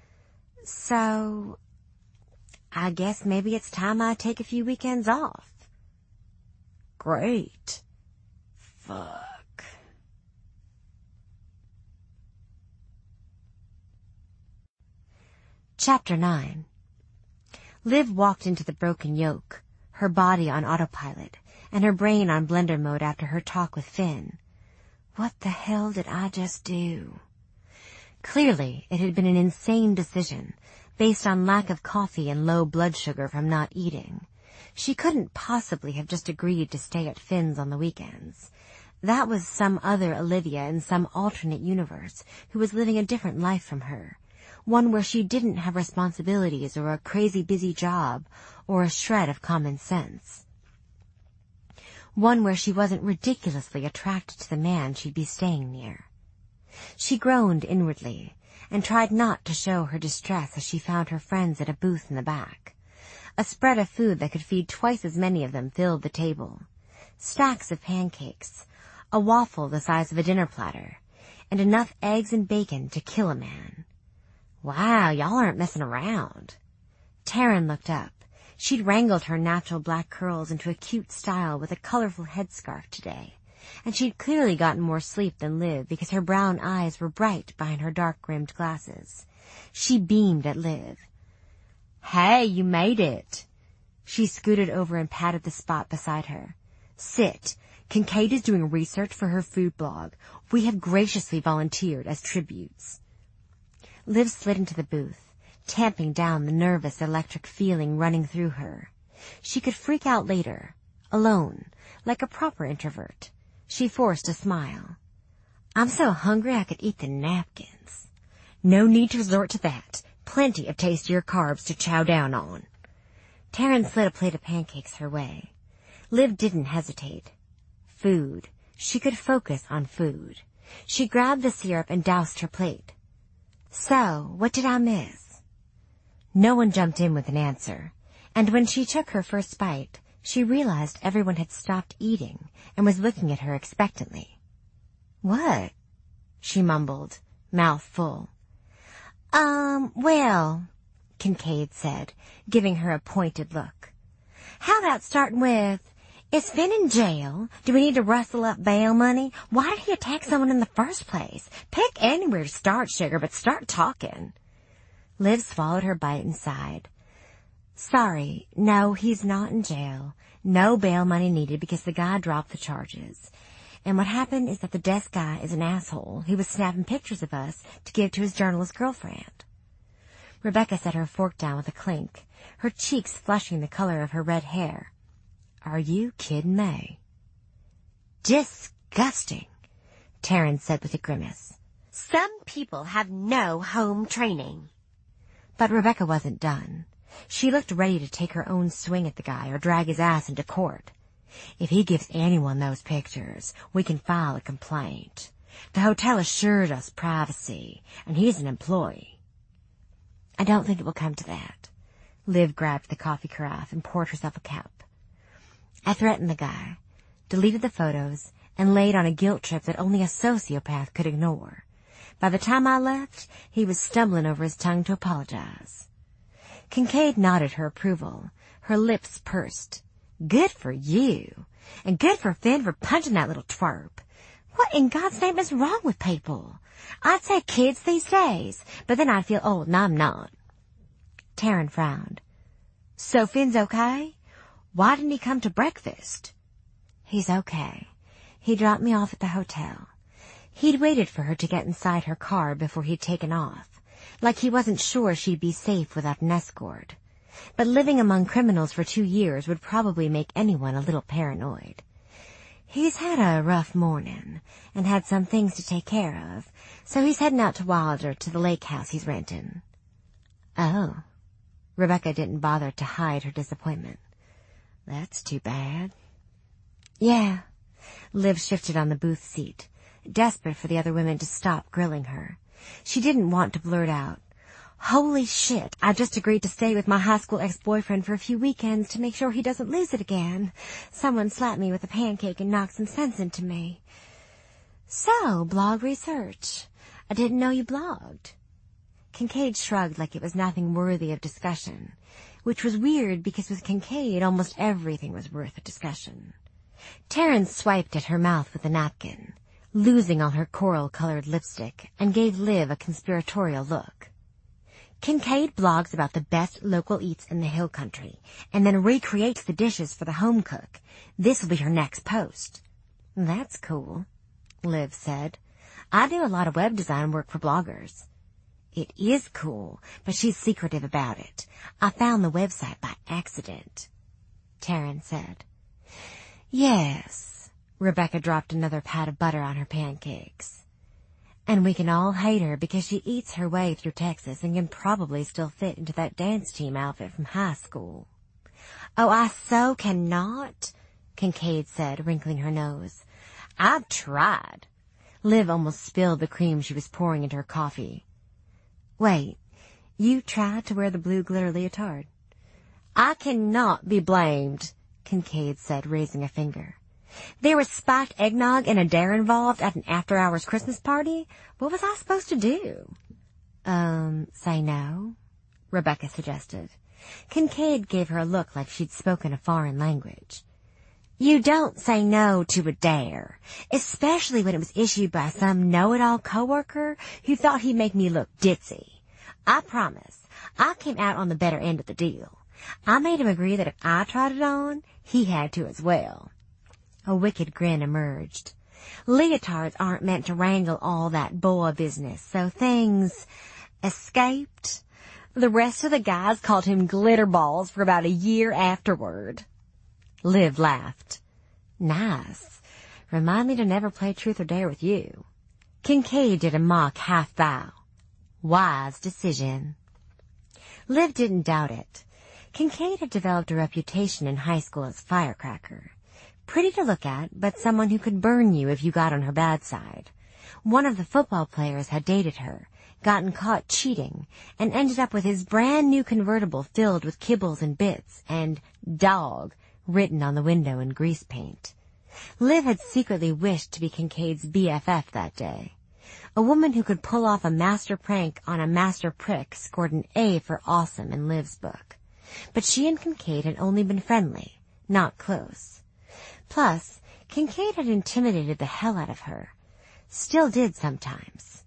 "So, I guess maybe it's time I take a few weekends off." "Great." Fuck. Chapter 9. Liv walked into the Broken Yoke, her body on autopilot, and her brain on blender mode after her talk with Finn. What the hell did I just do? Clearly, it had been an insane decision, based on lack of coffee and low blood sugar from not eating. She couldn't possibly have just agreed to stay at Finn's on the weekends. That was some other Olivia in some alternate universe who was living a different life from her, one where she didn't have responsibilities or a crazy busy job or a shred of common sense. One where she wasn't ridiculously attracted to the man she'd be staying near. She groaned inwardly and tried not to show her distress as she found her friends at a booth in the back. A spread of food that could feed twice as many of them filled the table. Stacks of pancakes, a waffle the size of a dinner platter, and enough eggs and bacon to kill a man. Wow, y'all aren't messing around. Taryn looked up. She'd wrangled her natural black curls into a cute style with a colorful headscarf today, and she'd clearly gotten more sleep than Liv because her brown eyes were bright behind her dark-rimmed glasses. She beamed at Liv. "Hey, you made it." She scooted over and patted the spot beside her. "Sit. Kincaid is doing research for her food blog. We have graciously volunteered as tributes." Liv slid into the booth, tamping down the nervous electric feeling running through her. She could freak out later, alone, like a proper introvert. She forced a smile. "I'm so hungry I could eat the napkins." "No need to resort to that. Plenty of tastier carbs to chow down on." Taryn slid a plate of pancakes her way. Liv didn't hesitate. Food. She could focus on food. She grabbed the syrup and doused her plate. "So, what did I miss?" No one jumped in with an answer, and when she took her first bite, she realized everyone had stopped eating and was looking at her expectantly. "What?" she mumbled, mouth full. Well, Kincaid said, giving her a pointed look. How about starting with, is Finn in jail? Do we need to rustle up bail money? Why did he attack someone in the first place? Pick anywhere to start, sugar, but start talking. Liv swallowed her bite and sighed. Sorry, no, he's not in jail. No bail money needed because the guy dropped the charges. And what happened is that the desk guy is an asshole. He was snapping pictures of us to give to his journalist girlfriend. Rebecca set her fork down with a clink, her cheeks flushing the color of her red hair. Are you kidding me? Disgusting, Taryn said with a grimace. Some people have no home training. But Rebecca wasn't done. She looked ready to take her own swing at the guy or drag his ass into court. If he gives anyone those pictures, we can file a complaint. The hotel assured us privacy, and he's an employee. I don't think it will come to that. Liv grabbed the coffee carafe and poured herself a cup. I threatened the guy, deleted the photos, and laid on a guilt trip that only a sociopath could ignore. By the time I left, he was stumbling over his tongue to apologize. Kincaid nodded her approval, her lips pursed. Good for you. And good for Finn for punching that little twerp. What in God's name is wrong with people? I'd say kids these days, but then I'd feel old and I'm not. Taryn frowned. So Finn's okay? Why didn't he come to breakfast? He's okay. He dropped me off at the hotel. He'd waited for her to get inside her car before he'd taken off, like he wasn't sure she'd be safe without an escort. But living among criminals for 2 years would probably make anyone a little paranoid. He's had a rough morning and had some things to take care of, so he's heading out to Wilder to the lake house he's renting. Oh. Rebecca didn't bother to hide her disappointment. That's too bad. Yeah. Liv shifted on the booth seat, desperate for the other women to stop grilling her. She didn't want to blurt out, Holy shit, I just agreed to stay with my high school ex-boyfriend for a few weekends to make sure he doesn't lose it again. Someone slapped me with a pancake and knocked some sense into me. So, blog research. I didn't know you blogged. Kincaid shrugged like it was nothing worthy of discussion, which was weird because with Kincaid almost everything was worth a discussion. Taryn swiped at her mouth with a napkin, losing all her coral-colored lipstick, and gave Liv a conspiratorial look. Kincaid blogs about the best local eats in the hill country, and then recreates the dishes for the home cook. This will be her next post. That's cool, Liv said. I do a lot of web design work for bloggers. It is cool, but she's secretive about it. I found the website by accident, Taryn said. Yes, Rebecca dropped another pat of butter on her pancakes. And we can all hate her because she eats her way through Texas and can probably still fit into that dance team outfit from high school. Oh, I so cannot, Kincaid said, wrinkling her nose. I've tried. Liv almost spilled the cream she was pouring into her coffee. Wait, you tried to wear the blue glitter leotard? I cannot be blamed, Kincaid said, raising a finger. There was spiked eggnog and a dare involved at an after-hours Christmas party. What was I supposed to do? Say no, Rebecca suggested. Kincaid gave her a look like she'd spoken a foreign language. You don't say no to a dare, especially when it was issued by some know-it-all coworker who thought he'd make me look ditzy. I promise, I came out on the better end of the deal. I made him agree that if I tried it on, he had to as well. A wicked grin emerged. Leotards aren't meant to wrangle all that boa business, so things escaped. The rest of the guys called him glitter balls for about a year afterward. Liv laughed. Nice. Remind me to never play truth or dare with you. Kincaid did a mock half bow. Wise decision. Liv didn't doubt it. Kincaid had developed a reputation in high school as a firecracker. Pretty to look at, but someone who could burn you if you got on her bad side. One of the football players had dated her, gotten caught cheating, and ended up with his brand new convertible filled with kibbles and bits, and dog written on the window in grease paint. Liv had secretly wished to be Kincaid's BFF that day. A woman who could pull off a master prank on a master prick scored an A for awesome in Liv's book. But she and Kincaid had only been friendly, not close. Plus, Kincaid had intimidated the hell out of her. Still did sometimes.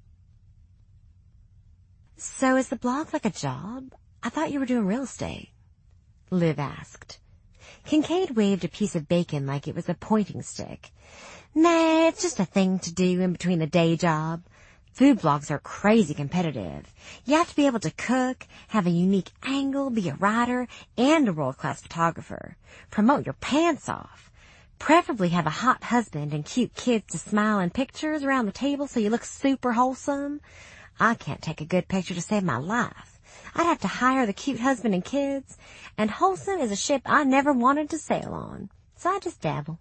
So is the blog like a job? I thought you were doing real estate. Liv asked. Kincaid waved a piece of bacon like it was a pointing stick. Nah, it's just a thing to do in between the day job. Food blogs are crazy competitive. You have to be able to cook, have a unique angle, be a writer, and a world-class photographer. Promote your pants off. Preferably have a hot husband and cute kids to smile in pictures around the table so you look super wholesome. I can't take a good picture to save my life. I'd have to hire the cute husband and kids, and wholesome is a ship I never wanted to sail on, so I just dabble.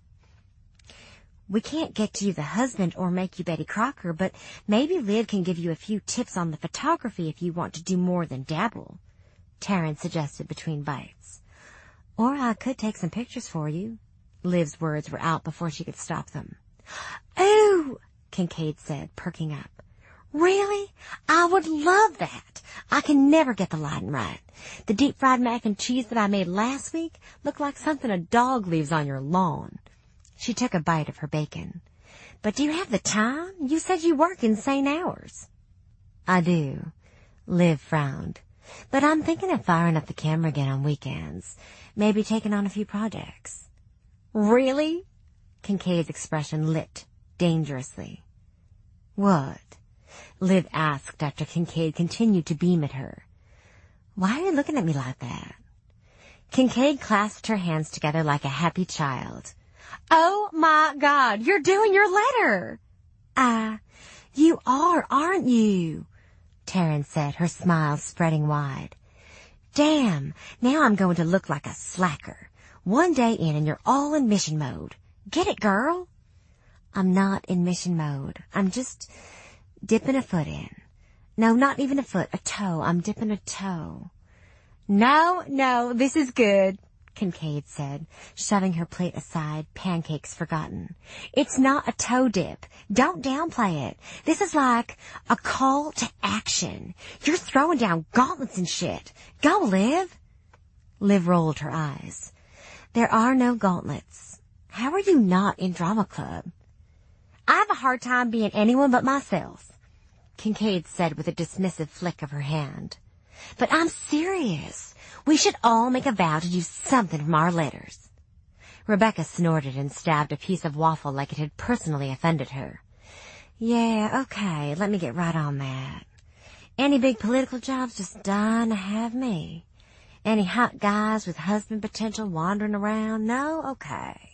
We can't get you the husband or make you Betty Crocker, but maybe Liv can give you a few tips on the photography if you want to do more than dabble, Taryn suggested between bites. Or I could take some pictures for you. Liv's words were out before she could stop them. Oh, Kincaid said, perking up. Really? I would love that. I can never get the lighting right. The deep-fried mac and cheese that I made last week looked like something a dog leaves on your lawn. She took a bite of her bacon. But do you have the time? You said you work insane hours. I do. Liv frowned. But I'm thinking of firing up the camera again on weekends. Maybe taking on a few projects. Really? Kincaid's expression lit dangerously. What? Liv asked after Kincaid continued to beam at her. Why are you looking at me like that? Kincaid clasped her hands together like a happy child. Oh my God, you're doing your letter! You are, aren't you? Taryn said, her smile spreading wide. Damn, now I'm going to look like a slacker. One day in and you're all in mission mode. Get it, girl? I'm not in mission mode. I'm just dipping a foot in. No, not even a foot, a toe. I'm dipping a toe. No, this is good, Kincaid said, shoving her plate aside, pancakes forgotten. It's not a toe dip. Don't downplay it. This is like a call to action. You're throwing down gauntlets and shit. Go, Liv. Liv rolled her eyes. There are no gauntlets. How are you not in drama club? I have a hard time being anyone but myself, Kincaid said with a dismissive flick of her hand. But I'm serious. We should all make a vow to do something from our letters. Rebecca snorted and stabbed a piece of waffle like it had personally offended her. Yeah, okay, let me get right on that. Any big political jobs just dying to have me? Any hot guys with husband potential wandering around? No? Okay.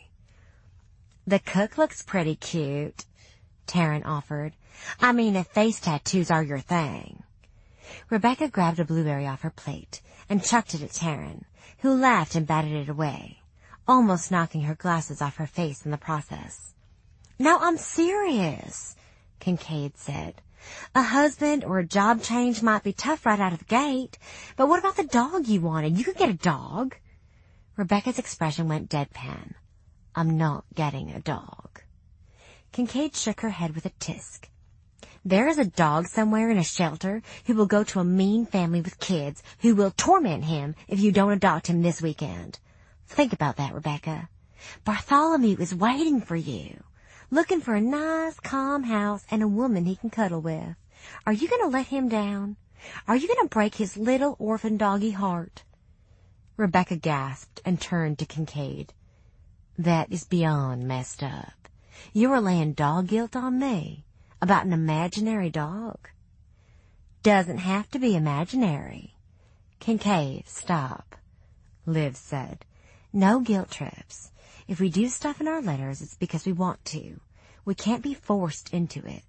The cook looks pretty cute, Taryn offered. I mean, if face tattoos are your thing. Rebecca grabbed a blueberry off her plate and chucked it at Taryn, who laughed and batted it away, almost knocking her glasses off her face in the process. No, I'm serious, Kincaid said. A husband or a job change might be tough right out of the gate, but what about the dog you wanted? You could get a dog. Rebecca's expression went deadpan. I'm not getting a dog. Kincaid shook her head with a tisk. There is a dog somewhere in a shelter who will go to a mean family with kids who will torment him if you don't adopt him this weekend. Think about that, Rebecca. Bartholomew is waiting for you, looking for a nice, calm house and a woman he can cuddle with. Are you going to let him down? Are you going to break his little orphan doggy heart? Rebecca gasped and turned to Kincaid. That is beyond messed up. You are laying dog guilt on me. About an imaginary dog? Doesn't have to be imaginary. Kincaid, stop, Liv said. No guilt trips. If we do stuff in our letters, it's because we want to. We can't be forced into it.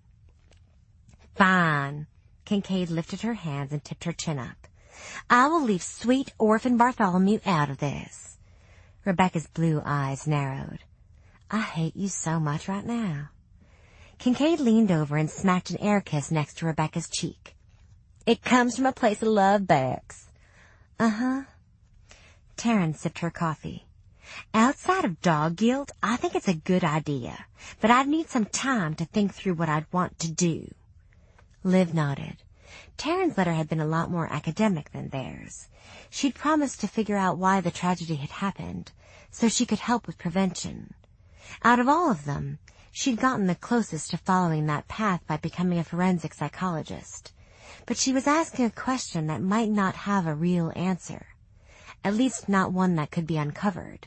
Fine. Kincaid lifted her hands and tipped her chin up. I will leave sweet orphan Bartholomew out of this. Rebecca's blue eyes narrowed. I hate you so much right now. Kincaid leaned over and smacked an air kiss next to Rebecca's cheek. It comes from a place of love, Bex. Uh-huh. Taryn sipped her coffee. Outside of dog guilt, I think it's a good idea, but I'd need some time to think through what I'd want to do. Liv nodded. Taryn's letter had been a lot more academic than theirs. She'd promised to figure out why the tragedy had happened, so she could help with prevention. Out of all of them, she'd gotten the closest to following that path by becoming a forensic psychologist. But she was asking a question that might not have a real answer, at least not one that could be uncovered.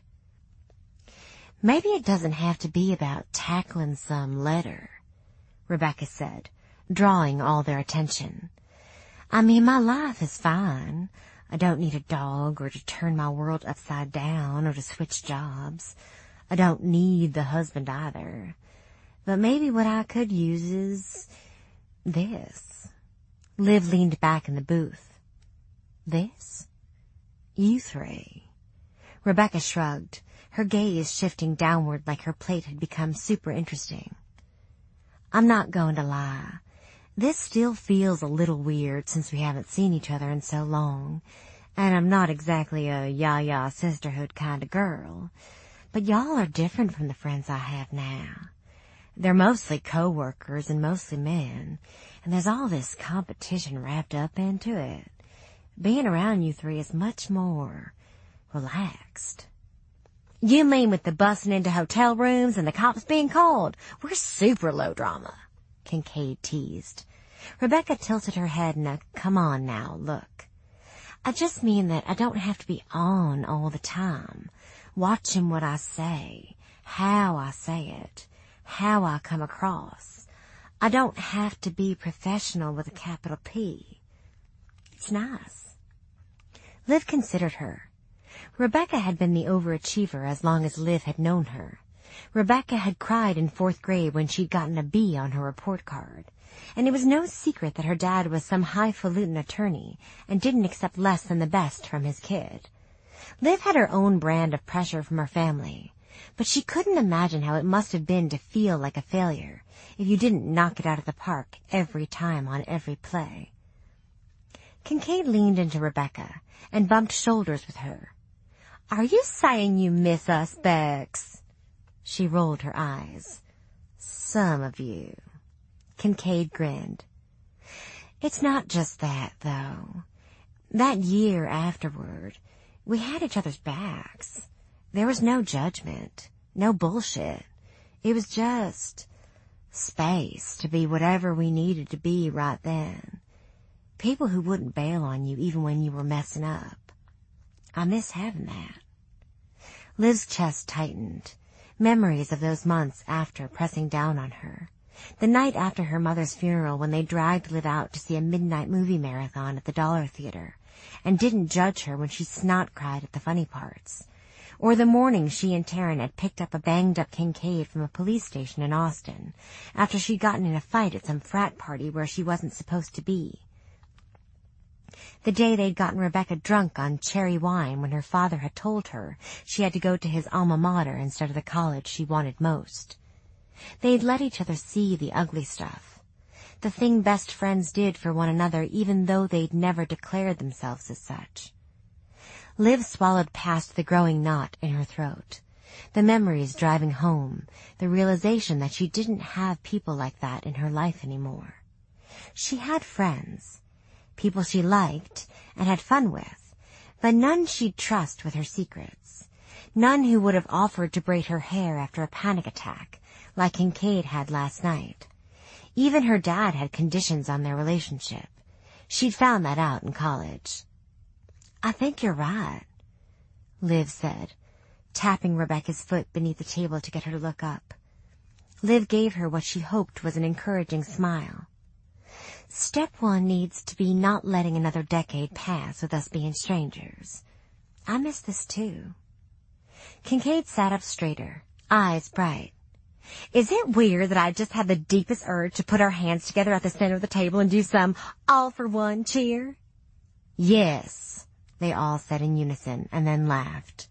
Maybe it doesn't have to be about tackling some letter, Rebecca said, drawing all their attention. I mean, my life is fine. I don't need a dog or to turn my world upside down or to switch jobs. I don't need the husband either. But maybe what I could use is this. Liv leaned back in the booth. This? You three. Rebecca shrugged, her gaze shifting downward like her plate had become super interesting. I'm not going to lie. This still feels a little weird since we haven't seen each other in so long, and I'm not exactly a ya-ya sisterhood kind of girl. But y'all are different from the friends I have now. They're mostly co-workers and mostly men, and there's all this competition wrapped up into it. Being around you three is much more relaxed. You mean with the busting into hotel rooms and the cops being called? We're super low drama, Kincaid teased. Rebecca tilted her head in a come on now look. I just mean that I don't have to be on all the time, watching what I say, how I say it, how I come across. I don't have to be professional with a capital P. It's nice. Liv considered her. Rebecca had been the overachiever as long as Liv had known her. Rebecca had cried in 4th grade when she'd gotten a B on her report card. And it was no secret that her dad was some highfalutin attorney and didn't accept less than the best from his kid. Liv had her own brand of pressure from her family, but she couldn't imagine how it must have been to feel like a failure if you didn't knock it out of the park every time on every play. Kincaid leaned into Rebecca and bumped shoulders with her. Are you saying you miss us, Bex? She rolled her eyes. Some of you. Kincaid grinned. It's not just that, though. That year afterward, we had each other's backs. There was no judgment, no bullshit. It was just space to be whatever we needed to be right then. People who wouldn't bail on you even when you were messing up. I miss having that. Liv's chest tightened. Memories of those months after pressing down on her. The night after her mother's funeral when they dragged Liv out to see a midnight movie marathon at the Dollar Theater and didn't judge her when she snot-cried at the funny parts. Or the morning she and Taryn had picked up a banged-up Kincaid from a police station in Austin after she'd gotten in a fight at some frat party where she wasn't supposed to be. The day they'd gotten Rebecca drunk on cherry wine when her father had told her she had to go to his alma mater instead of the college she wanted most. They'd let each other see the ugly stuff, the thing best friends did for one another even though they'd never declared themselves as such. Liv swallowed past the growing knot in her throat, the memories driving home, the realization that she didn't have people like that in her life anymore. She had friends, people she liked and had fun with, but none she'd trust with her secrets, none who would have offered to braid her hair after a panic attack, like Kincaid had last night. Even her dad had conditions on their relationship. She'd found that out in college. I think you're right, Liv said, tapping Rebecca's foot beneath the table to get her to look up. Liv gave her what she hoped was an encouraging smile. Step 1 needs to be not letting another decade pass with us being strangers. I miss this too. Kincaid sat up straighter, eyes bright. Is it weird that I just had the deepest urge to put our hands together at the center of the table and do some all-for-one cheer? Yes, they all said in unison and then laughed.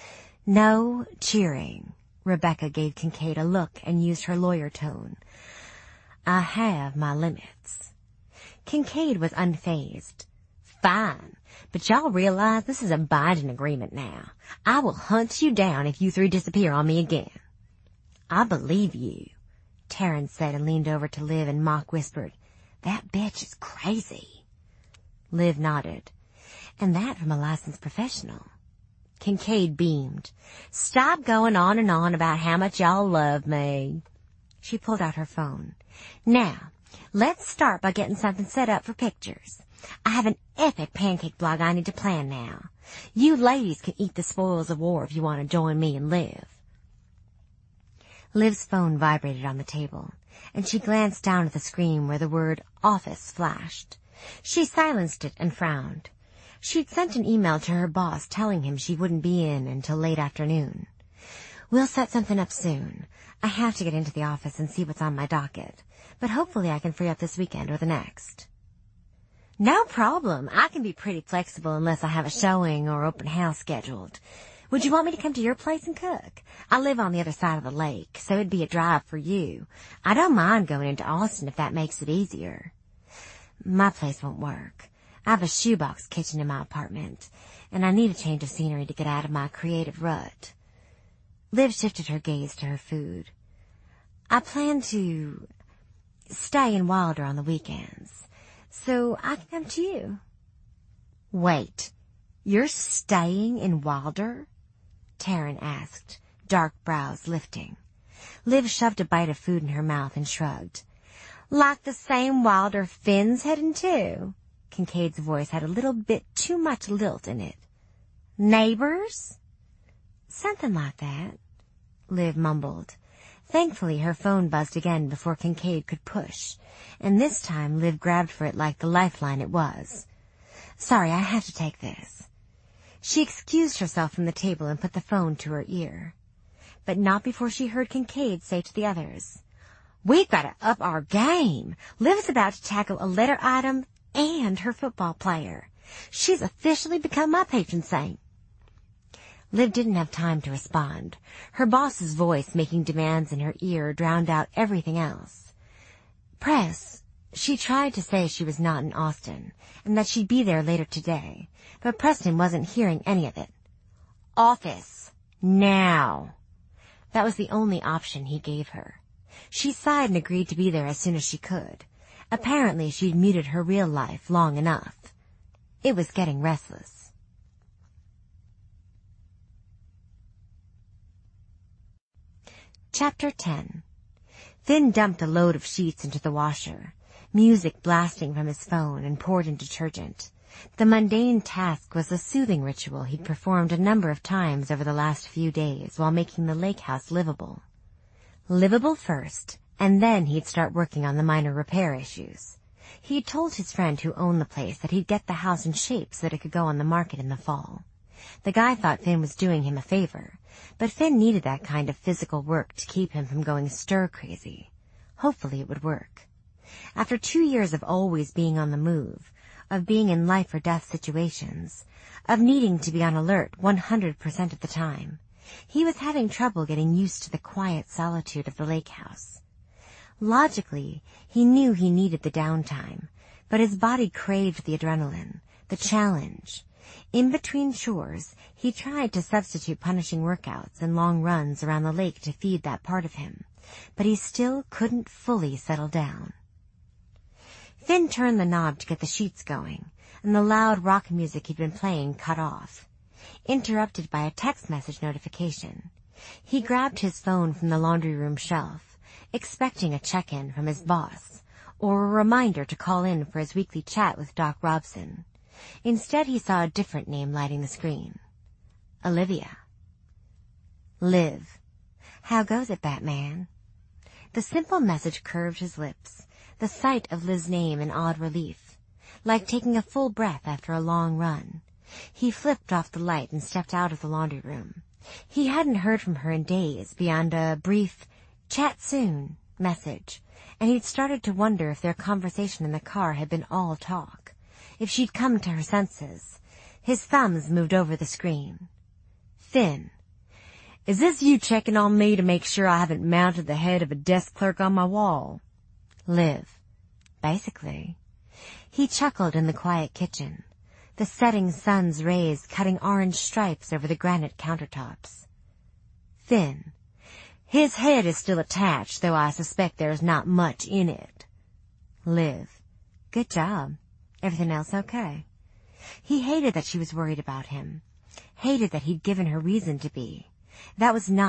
No cheering. Rebecca gave Kincaid a look and used her lawyer tone. I have my limits. Kincaid was unfazed. fine. But y'all realize this is a binding agreement now. I will hunt you down if you three disappear on me again. I believe you, Terrence said and leaned over to Liv and mock whispered, That bitch is crazy. Liv nodded. And that from a licensed professional. Kincaid beamed. Stop going on and on about how much y'all love me. She pulled out her phone. Now, let's start by getting something set up for pictures. I have an epic pancake blog I need to plan now. You ladies can eat the spoils of war if you want to join me and Liv. Liv's phone vibrated on the table, and she glanced down at the screen where the word office flashed. She silenced it and frowned. She'd sent an email to her boss telling him she wouldn't be in until late afternoon. We'll set something up soon. I have to get into the office and see what's on my docket, but hopefully I can free up this weekend or the next. No problem. I can be pretty flexible unless I have a showing or open house scheduled. Would you want me to come to your place and cook? I live on the other side of the lake, so it'd be a drive for you. I don't mind going into Austin if that makes it easier. My place won't work. I have a shoebox kitchen in my apartment, and I need a change of scenery to get out of my creative rut. Liv shifted her gaze to her food. I plan to stay in Wilder on the weekends, so I can come to you. Wait, you're staying in Wilder? Taryn asked, dark brows lifting. Liv shoved a bite of food in her mouth and shrugged. Like the same Wilder Finn's heading to? Kincaid's voice had a little bit too much lilt in it. Neighbors? Something like that, Liv mumbled. Thankfully, her phone buzzed again before Kincaid could push, and this time Liv grabbed for it like the lifeline it was. Sorry, I have to take this. She excused herself from the table and put the phone to her ear. But not before she heard Kincaid say to the others, We've got to up our game. Liv's about to tackle a letter item and her football player. She's officially become my patron saint. Liv didn't have time to respond. Her boss's voice making demands in her ear drowned out everything else. Press. She tried to say she was not in Austin, and that she'd be there later today, but Preston wasn't hearing any of it. Office. Now. That was the only option he gave her. She sighed and agreed to be there as soon as she could. Apparently she'd muted her real life long enough. It was getting restless. Chapter 10. Finn dumped a load of sheets into the washer, music blasting from his phone, and poured in detergent. The mundane task was a soothing ritual he'd performed a number of times over the last few days while making the lake house livable. Livable first, and then he'd start working on the minor repair issues. He'd told his friend who owned the place that he'd get the house in shape so that it could go on the market in the fall. The guy thought Finn was doing him a favor, but Finn needed that kind of physical work to keep him from going stir-crazy. Hopefully it would work. After 2 years of always being on the move, of being in life-or-death situations, of needing to be on alert 100% of the time, he was having trouble getting used to the quiet solitude of the lake house. Logically, he knew he needed the downtime, but his body craved the adrenaline, the challenge. In between chores, he tried to substitute punishing workouts and long runs around the lake to feed that part of him, but he still couldn't fully settle down. Finn turned the knob to get the sheets going, and the loud rock music he'd been playing cut off, interrupted by a text message notification. He grabbed his phone from the laundry room shelf, expecting a check-in from his boss, or a reminder to call in for his weekly chat with Doc Robson. Instead, he saw a different name lighting the screen. Olivia. Liv. How goes it, Batman? The simple message curved his lips, the sight of Liv's name in odd relief, like taking a full breath after a long run. He flipped off the light and stepped out of the laundry room. He hadn't heard from her in days beyond a brief, chat soon message, and he'd started to wonder if their conversation in the car had been all talk, if she'd come to her senses. His thumbs moved over the screen. Finn. Is this you checking on me to make sure I haven't mounted the head of a desk clerk on my wall? Liv. Basically. He chuckled in the quiet kitchen. the setting sun's rays cutting orange stripes over the granite countertops. Thin. His head is still attached, though I suspect there's not much in it. Liv. Good job. Everything else okay? He hated that she was worried about him. Hated that he'd given her reason to be. That was not